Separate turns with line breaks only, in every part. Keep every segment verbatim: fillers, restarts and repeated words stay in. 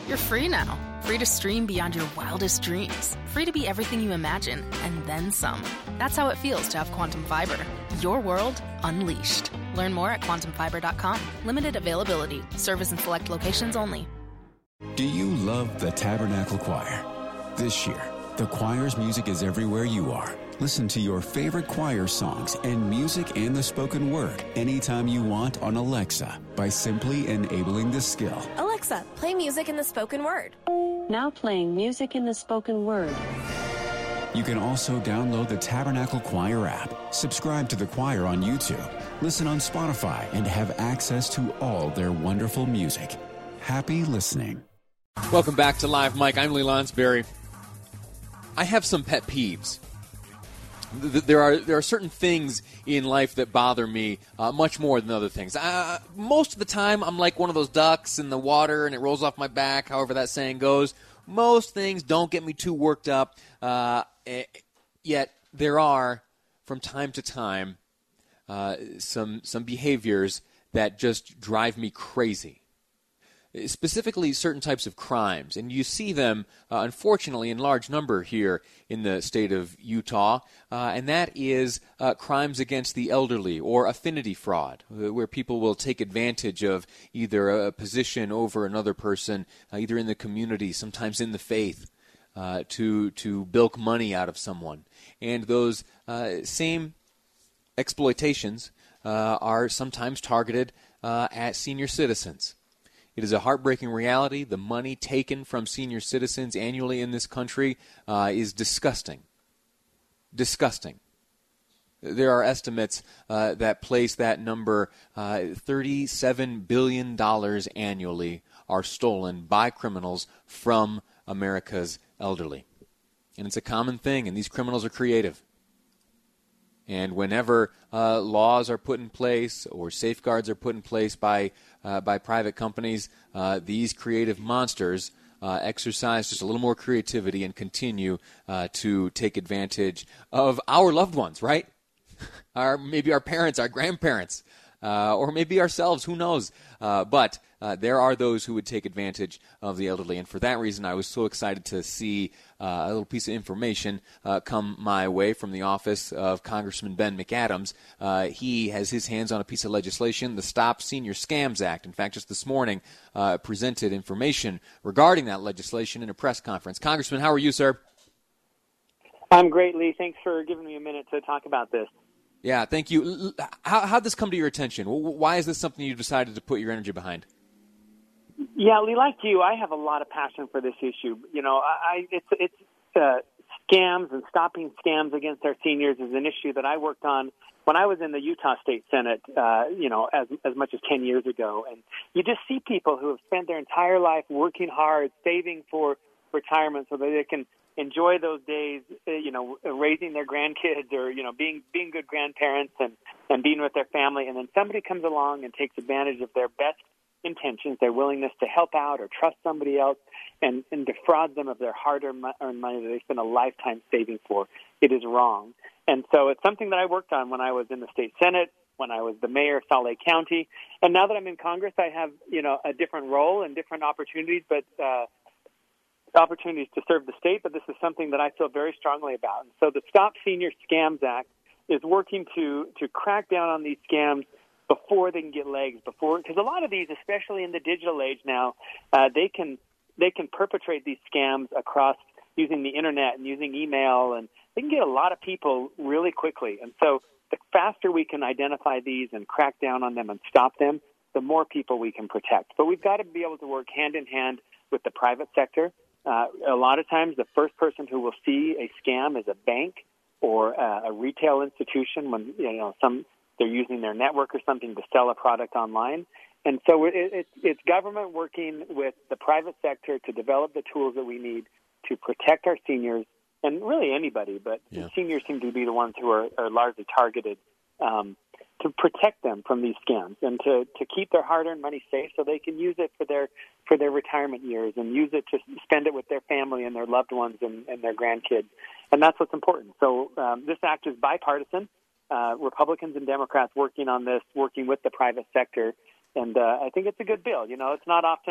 You're free now. Free to stream beyond your wildest dreams. Free to be everything you imagine, and then some. That's how it feels to have Quantum Fiber. Your world unleashed. Learn more at quantum fiber dot com. Limited availability. Service in select locations only.
Do you love the Tabernacle Choir? This year, the choir's music is everywhere you are. Listen to your favorite choir songs and music and the spoken word anytime you want on Alexa by simply enabling the skill.
Alexa, play music in the spoken word.
Now playing music in the spoken word.
You can also download the Tabernacle Choir app, subscribe to the choir on YouTube, listen on Spotify, and have access to all their wonderful music. Happy listening.
Welcome back to Live Mike. I'm Lee Lonsberry. I have some pet peeves. There are there are certain things in life that bother me uh, much more than other things. Uh, most of the time, I'm like one of those ducks in the water, and it rolls off my back, however that saying goes. Most things don't get me too worked up, uh, yet there are, from time to time, uh, some some behaviors that just drive me crazy. Specifically certain types of crimes, and you see them, uh, unfortunately, in large number here in the state of Utah, uh, and that is uh, crimes against the elderly or affinity fraud, where people will take advantage of either a position over another person, uh, either in the community, sometimes in the faith, uh, to to bilk money out of someone. And those uh, same exploitations uh, are sometimes targeted uh, at senior citizens. It is a heartbreaking reality. The money taken from senior citizens annually in this country uh, is disgusting. Disgusting. There are estimates uh, that place that number, uh, thirty-seven billion dollars annually are stolen by criminals from America's elderly. And it's a common thing, and these criminals are creative. And whenever uh, laws are put in place or safeguards are put in place by uh, by private companies, uh, these creative monsters uh, exercise just a little more creativity and continue uh, to take advantage of our loved ones, right? Our maybe our parents, our grandparents, uh, or maybe ourselves. Who knows? Uh, but uh, there are those who would take advantage of the elderly, and for that reason, I was so excited to see uh, a little piece of information uh, come my way from the office of Congressman Ben McAdams. Uh, he has his hands on a piece of legislation, the Stop Senior Scams Act. In fact, just this morning, uh, presented information regarding that legislation in a press conference. Congressman, how are you, sir?
I'm great, Lee. Thanks for giving me a minute to talk about this.
Yeah, thank you. How how'd this come to your attention? Why is this something you decided to put your energy behind?
Yeah, Lee, like you, I have a lot of passion for this issue. You know, I it's it's uh, scams and stopping scams against our seniors is an issue that I worked on when I was in the Utah State Senate. Uh, you know, as as much as ten years ago, and you just see people who have spent their entire life working hard, saving for retirement, so that they can enjoy those days, you know, raising their grandkids or, you know, being being good grandparents and, and being with their family. And then somebody comes along and takes advantage of their best intentions, their willingness to help out or trust somebody else and, and defraud them of their hard-earned money that they spent a lifetime saving for. It is wrong. And so it's something that I worked on when I was in the state Senate, when I was the mayor of Salt Lake County. And now that I'm in Congress, I have, you know, a different role and different opportunities, but uh, opportunities to serve the state, but this is something that I feel very strongly about. And so the Stop Senior Scams Act is working to to crack down on these scams before they can get legs, before because a lot of these, especially in the digital age now, uh, they can they can perpetrate these scams across using the internet and using email, and they can get a lot of people really quickly. And so the faster we can identify these and crack down on them and stop them, the more people we can protect. But we've got to be able to work hand in hand with the private sector. Uh, a lot of times the first person who will see a scam is a bank or uh, a retail institution when, you know, some they're using their network or something to sell a product online. And so it, it, it's government working with the private sector to develop the tools that we need to protect our seniors, and really anybody, but yeah. seniors seem to be the ones who are, are largely targeted, um, to protect them from these scams and to, to keep their hard-earned money safe so they can use it for their for their retirement years and use it to spend it with their family and their loved ones and, and their grandkids. And that's what's important. So um, this act is bipartisan. Uh, Republicans and Democrats working on this, working with the private sector. And uh, I think it's a good bill. You know, it's not often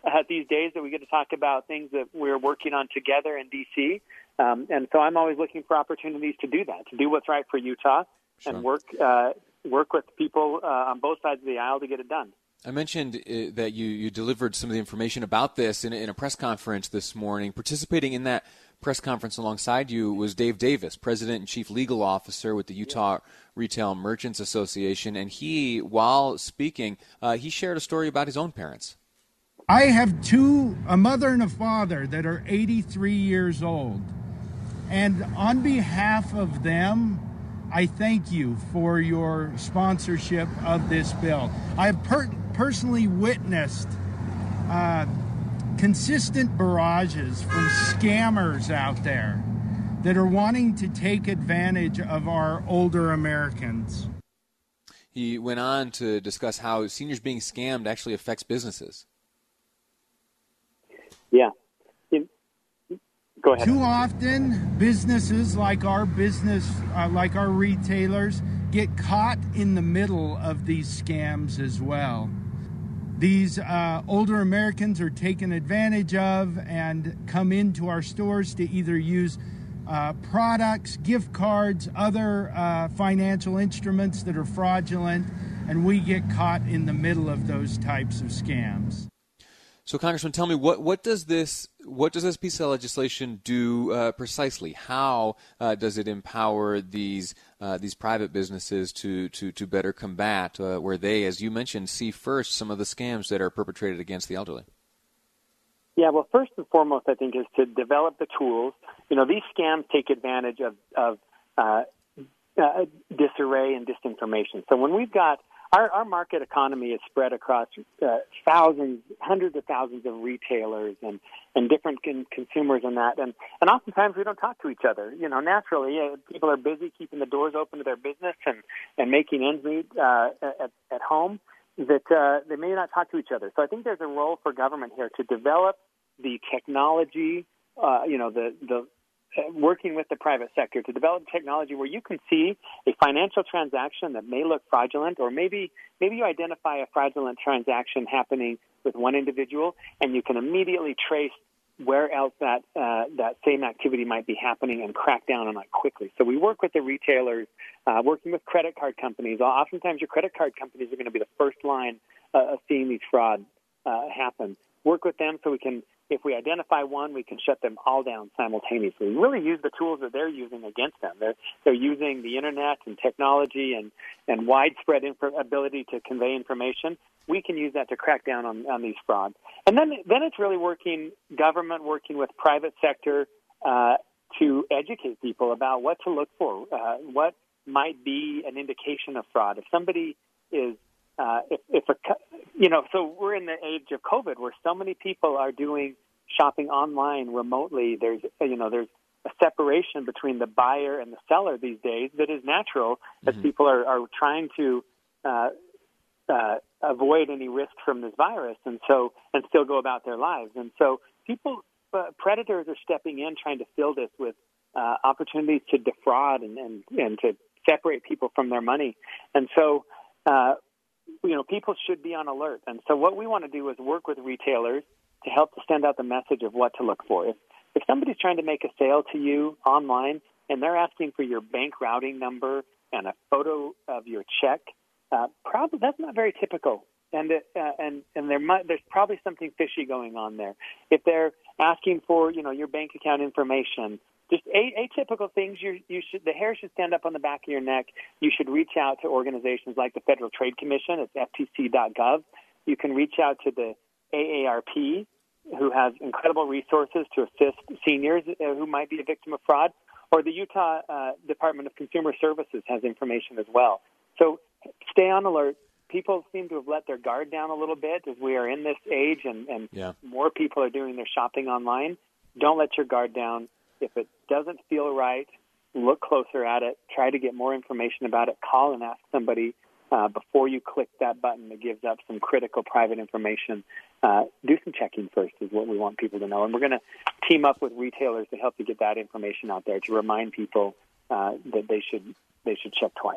uh, these days that we get to talk about things that we're working on together in D C. Um, and so I'm always looking for opportunities to do that, to do what's right for Utah, sure. and work uh, work with people uh, on both sides of the aisle to get it done.
I mentioned uh, that you, you delivered some of the information about this in, in a press conference this morning. Participating in that press conference alongside you was Dave Davis, President and Chief Legal Officer with the Utah Retail Merchants Association. And he, while speaking, uh, he shared a story about his own parents.
I have two, a mother and a father that are eighty-three years old. And on behalf of them, I thank you for your sponsorship of this bill. I have per- personally witnessed uh, consistent barrages from scammers out there that are wanting to take advantage of our older Americans.
He went on to discuss how seniors being scammed actually affects businesses.
Yeah. Go ahead.
Too often, businesses like our business, uh, like our retailers, get caught in the middle of these scams as well. These uh, older Americans are taken advantage of and come into our stores to either use uh, products, gift cards, other uh, financial instruments that are fraudulent, and we get caught in the middle of those types of scams.
So, Congressman, tell me, what, what does this what does this piece of legislation do uh, precisely? How uh, does it empower these uh, these private businesses to to, to better combat uh, where they, as you mentioned, see first some of the scams that are perpetrated against the elderly?
Yeah, well, first and foremost, I think, is to develop the tools. You know, these scams take advantage of, of uh, uh, disarray and disinformation. So when we've got Our, our market economy is spread across uh, thousands, hundreds of thousands of retailers and, and different con- consumers and that. And, and oftentimes we don't talk to each other. You know, naturally, uh, people are busy keeping the doors open to their business and, and making ends meet uh, at, at home that uh, they may not talk to each other. So I think there's a role for government here to develop the technology, uh, you know, the, the working with the private sector to develop technology where you can see a financial transaction that may look fraudulent, or maybe maybe you identify a fraudulent transaction happening with one individual, and you can immediately trace where else that uh, that same activity might be happening and crack down on it quickly. So we work with the retailers, uh, working with credit card companies. Oftentimes your credit card companies are going to be the first line uh, of seeing these frauds uh, happen. Work with them so we can, if we identify one, we can shut them all down simultaneously. We really use the tools that they're using against them. They're, they're using the internet and technology and, and widespread inf- ability to convey information. We can use that to crack down on, on these frauds. And then, then it's really working, government working with private sector uh, to educate people about what to look for, uh, what might be an indication of fraud. If somebody is Uh, if, if a, you know, so we're in the age of COVID where so many people are doing shopping online remotely. There's, you know, there's a separation between the buyer and the seller these days that is natural mm-hmm. as people are, are trying to uh, uh, avoid any risk from this virus, and so and still go about their lives. And so people, uh, predators are stepping in, trying to fill this with uh, opportunities to defraud and, and and to separate people from their money. And so. Uh, You know, people should be on alert. And so what we want to do is work with retailers to help to send out the message of what to look for. If, if somebody's trying to make a sale to you online and they're asking for your bank routing number and a photo of your check, uh, probably that's not very typical. And uh, and and there might, there's probably something fishy going on there. If they're asking for, you know, your bank account information, just atypical things. You, you should the hair should stand up on the back of your neck. You should reach out to organizations like the Federal Trade Commission. It's F T C dot gov. You can reach out to the A A R P, who has incredible resources to assist seniors who might be a victim of fraud, or the Utah uh, Department of Consumer Services has information as well. So stay on alert. People seem to have let their guard down a little bit as we are in this age, and, and yeah. more people are doing their shopping online. Don't let your guard down. If it doesn't feel right, look closer at it. Try to get more information about it. Call and ask somebody uh, before you click that button that gives up some critical private information. Uh, do some checking first is what we want people to know. And we're going to team up with retailers to help to get that information out there to remind people uh, that they should they should check twice.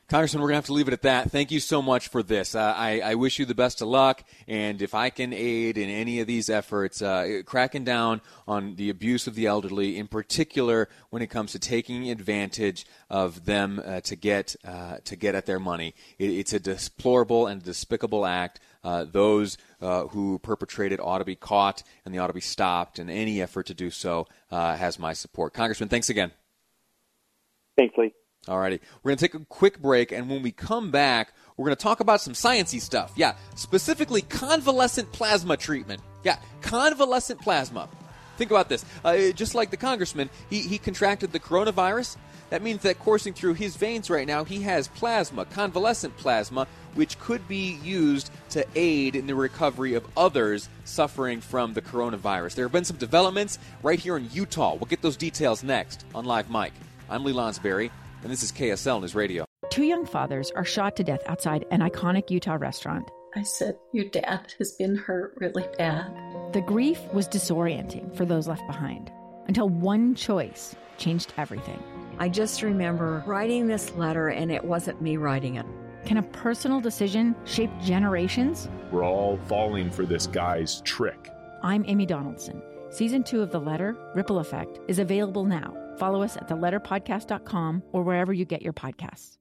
Congressman, we're going to have to leave it at that. Thank you so much for this. Uh, I, I wish you the best of luck, and if I can aid in any of these efforts, uh, cracking down on the abuse of the elderly, in particular when it comes to taking advantage of them uh, to get uh, to get at their money. It, it's a deplorable and despicable act. Uh, those uh, who perpetrate it ought to be caught, and they ought to be stopped, and any effort to do so uh, has my support. Congressman, thanks again.
Thanks, Lee.
All righty. We're going to take a quick break, and when we come back, we're going to talk about some sciencey stuff. Yeah, specifically convalescent plasma treatment. Yeah, convalescent plasma. Think about this. Uh, just like the congressman, he, he contracted the coronavirus. That means that coursing through his veins right now, he has plasma, convalescent plasma, which could be used to aid in the recovery of others suffering from the coronavirus. There have been some developments right here in Utah. We'll get those details next on Live Mike. I'm Lee Lonsberry, and this is K S L News Radio.
Two young fathers are shot to death outside an iconic Utah restaurant.
I said, your dad has been hurt really bad.
The grief was disorienting for those left behind, until one choice changed everything.
I just remember writing this letter, and it wasn't me writing it.
Can a personal decision shape generations?
We're all falling for this guy's trick.
I'm Amy Donaldson. Season two of The Letter, Ripple Effect, is available now. Follow us at the letter podcast dot com or wherever you get your podcasts.